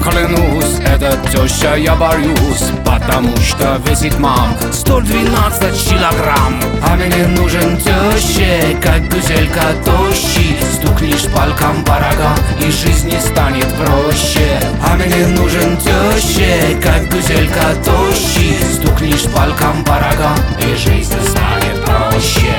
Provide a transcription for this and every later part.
клянусь, это теща я боюсь, потому что весит мам 112 килограмм. А мне нужен теща, как гузелька тощий. Стукнешь палком по рогам, и жизнь не станет проще. А мне нужен теща, как гузелька тощий. Стукнешь палком по рогам, и жизнь станет проще.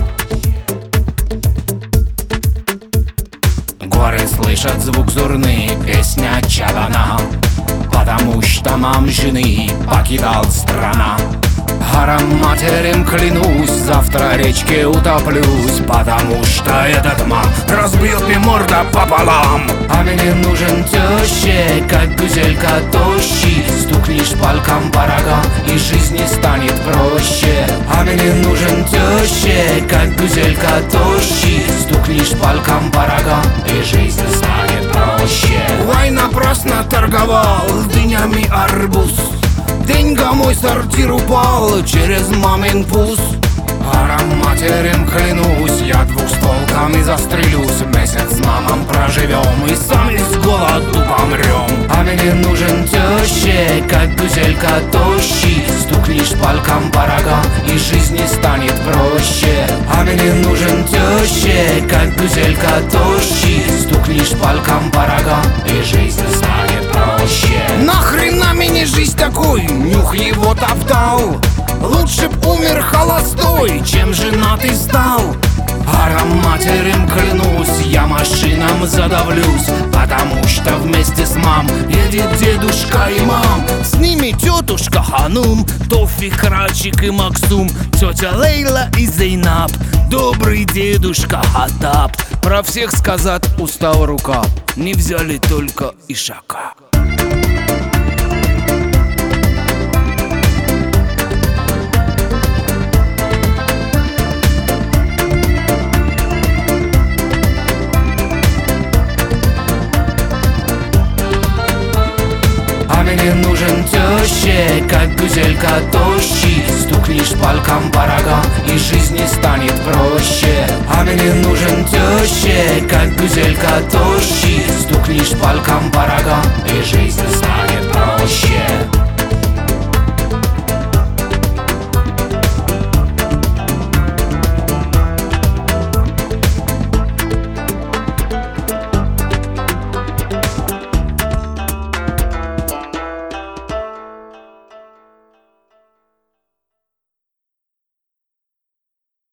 Горы слышат звук зурны, песня чадана, потому что мам жены покидал страна. Горам матерям клянусь, завтра речке утоплюсь, потому что этот мам разбил мне морда пополам. А мне нужен теща, как гузелька тощий. Стукнешь палком по рогам, и жизнь не станет проще. А мне нужен теща, как гузелька тощий. Стукнешь палком по рогам, и жизнь станет проще. Ой, напрасно торговал дынями арбуз. Деньга мой сортир упал через мамин пуз. Горам матерям клянусь, я двухстволками застрелюсь. Месяц с мамом проживем и сами с голоду помрем. А мне нужен теща, как гузелька тощий. Стукнешь палком по рогам, и жизнь не станет проще. А мне нужен теща, как гузелька тощий. Стукнешь палком по рогам, и жизнь станет проще. Нахрена мне жизнь такой, нюх его топтал. Лучше б умер холостой, чем женатый стал. Горам матерям клянусь, я машинам задавлюсь, потому что вместе с мам едет дедушка и мам. С ними тетушка Ханум, Тофик, Рачик и Максум, тетя Лейла и Зейнаб, добрый дедушка Хатаб. Про всех сказать устала рука, не взяли только Ишака. А мне нужен теща, как гузелька тощий. Стукнешь палком по рогам, и жизнь не станет проще. А мне нужен теща, как гузелька тощий. Стукнешь палком по рогам, и жизнь станет